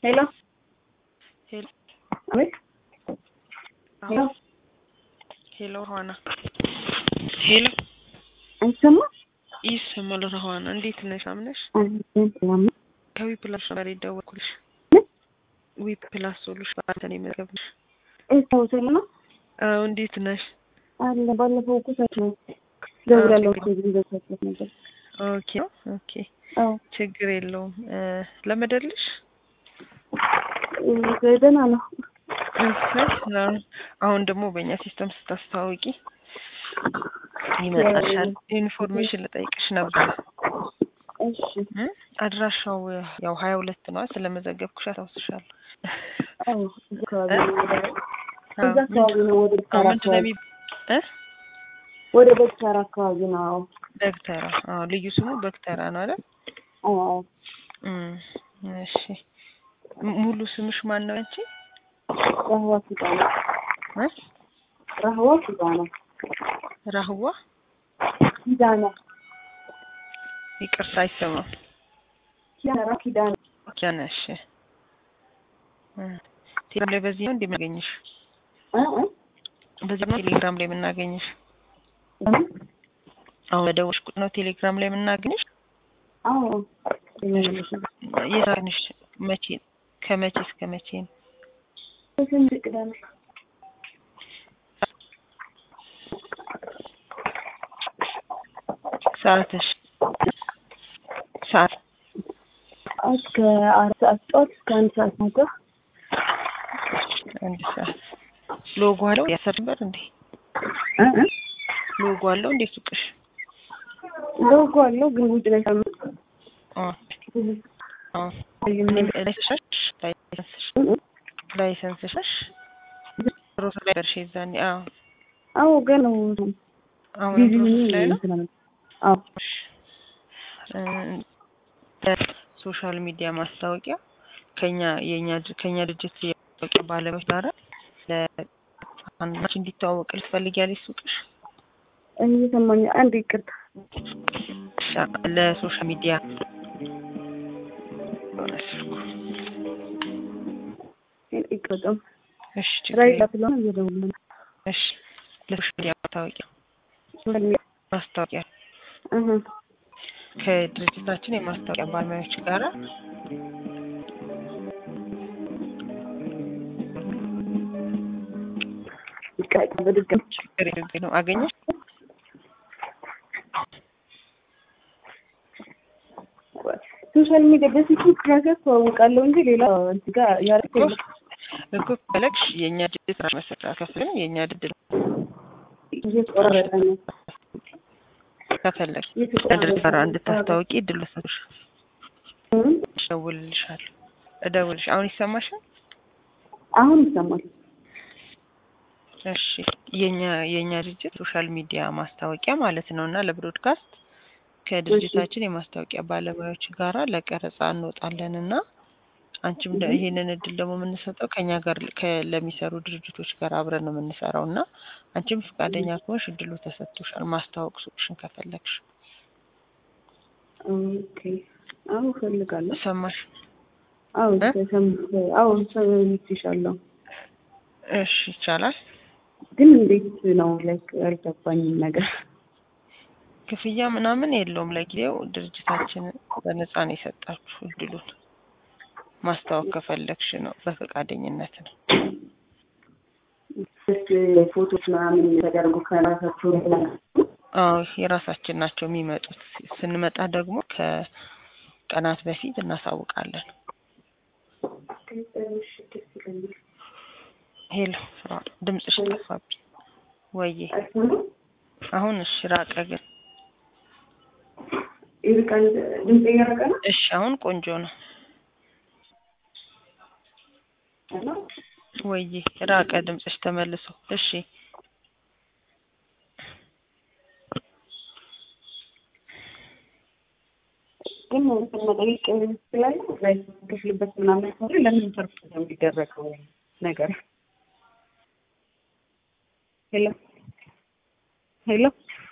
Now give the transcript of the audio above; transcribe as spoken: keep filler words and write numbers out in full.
Hello. Hello. Wait. Hello. Hello, Hana. Hello. Ansama? ይሰማል ሆነ እንዴት ነሽ አምነሽ? አንተም ከዊ ፕላስ ጋር ይደወልኩልሽ። ዊ ፕላስ ሶሉሽ ባንተን ይመረብሽ። እታው ሰማ? አዎ እንዴት ነሽ? አለ ባለፈው ኩሳች ነው ደውላለሁ ከዚህ በሰጠት ነበር። ኦኬ ኦኬ አዎ ችግር የለውም ለመደልሽ ገደና ነው። አሁን ደግሞ በእኛ ሲስተም ስታስተዋውቂ ይመጣሻል ኢንፎርሜሽን ልጠይቅሽ ነበር። እሺ አድራሻው ያው ሀያ ሁለት ነው ስለመዘገብኩሽ አታውስሻለሁ። አዎ እዛ አካባቢ ነው ወደ ተራራ እ ወደ በክተራ አካባቢ ነው። በክተራ አዎ ልዩ ስሙ በክተራ ነው አይደል? አዎ እም እሺ ሙሉ ስምሽ ማን ነው አንቺ? ራህዋ ሱልጣና እ ራህዋ ሱልጣና ራህዋ ኪዳና ይቅርታ አይሰማም። ኪዳና ኪዳና ኪዳናሽ ቴሌግራም ላይ በዚህ ነው እንደምናገኝሽ? እ እ በዚህ ነው ቴሌግራም ላይ የምናገኝሽ? አዎ በደውልሽ ቁጥር ነው ቴሌግራም ላይ የምናገኝሽ? አዎ የሳንሽ መቼ ከመቼ እስከ መቼ ነው? በስንት ቅዳሜ ሰዓትሽ ሰዓት እስከ አራት ሰዓት ጠዋት እስከ አንድ ሰዓት ማታ አንድ ሰዓት ሎጎ አለው ያሰርበር እንዴ? እ እ ሎጎ አለው እንዴ ሱቅሽ? ሎጎ አለው ግን ውድ ላይ ሳም አ አ ላይሰንስሽ ላይሰንስሽ ፕሮሰስ ላይ ደርሼ እዛኔ አዎ አዎ ገና ነው አሁን ፕሮሰስ ላይ ነው። አዎ ሶሻል ሚዲያ ማስታወቂያ ከኛ የኛ ከኛ ድርጅት የማስታወቂያ ባለሙያዎች ጋር ለአንቺ እንዲተዋወቅ ልትፈልጊያለሽ ሱቅሽ? እየሰማኝ አንድ ይቅርታ ለሶሻል ሚዲያ ይቅርታ እሺ ራይት አፕሎን እየደውልን እሺ ለሶሻል ሚዲያ ማስታወቂያ ማስታወቂያ እህ ከድርጅታችን የማስታወቂያ ባለሙያዎች ጋር ይቀጣ በድጋም ችግር የለም አገኘሽ? ሶሻል ሚዲያ በፊት ነገር ተዋውቃለሁ እንጂ ሌላ እዚህ ጋር ያርኩኝ እኮ ፈለግሽ የኛ ድርጅት መስራት ከፍለን የኛ ድርጅት እየተቆረጠ ነው ከፈለግሽ ድርጅት እንድታስታውቂ እድል ሰጥሽ እደውልልሻለሁ እደውልልሽ አሁን ይሰማሻል? አሁን ይሰማል። እሺ የኛ የኛ ድርጅት ሶሻል ሚዲያ ማስታወቂያ ማለት ነውና ለብሮድካስት ከድርጅታችን የማስታወቂያ ባለሙያዎች ጋራ ለቀረጻ እንወጣለንና አንቺም ይሄንን እድል ደግሞ የምንሰጠው ከኛ ጋር ለሚሰሩ ድርጅቶች ጋር አብረን ነው የምንሰራውና አንቺም ፈቃደኛ ከሆንሽ እድሉ ተሰጥቶሻል ማስታወቅ ሱቅሽን ከፈለግሽ። ኦኬ አዎ ፈልጋለሁ። ሰማሽ? አዎ ሰምቼ አዎ ሰምቼሻለሁ። እሺ ይቻላል። ግን እንዴት ነው ላይክ ያልገባኝም ነገር ክፍያ ምናምን የለውም። ለጊዜው ድርጅታችን በነፃ ነው የሰጣችሁ እድሉን ማስታወቅ ከፈለግሽ ነው በፈቃደኝነት ነው። ፎቶች ምናምን ተደርጎ ከራሳቸው አዎ የራሳችን ናቸው የሚመጡት። ስንመጣ ደግሞ ከቀናት በፊት እናሳውቃለን። ሄሎ ፍራ ድምጽሽ ጠፋብኝ ወይዬ አሁን እሺ ራቀ ግን ይልቃል ድምጽ እየራቀ ነው። እሺ አሁን ቆንጆ ነው ወይዬ ራቀ ድምጽሽ ተመልሶ እሺ ግን መጠየቅ ላይ ላይ ክፍልበት ምናምን ነው ለምን ተርፍ ነው የሚደረገው ነገር ሄሎ ሄሎ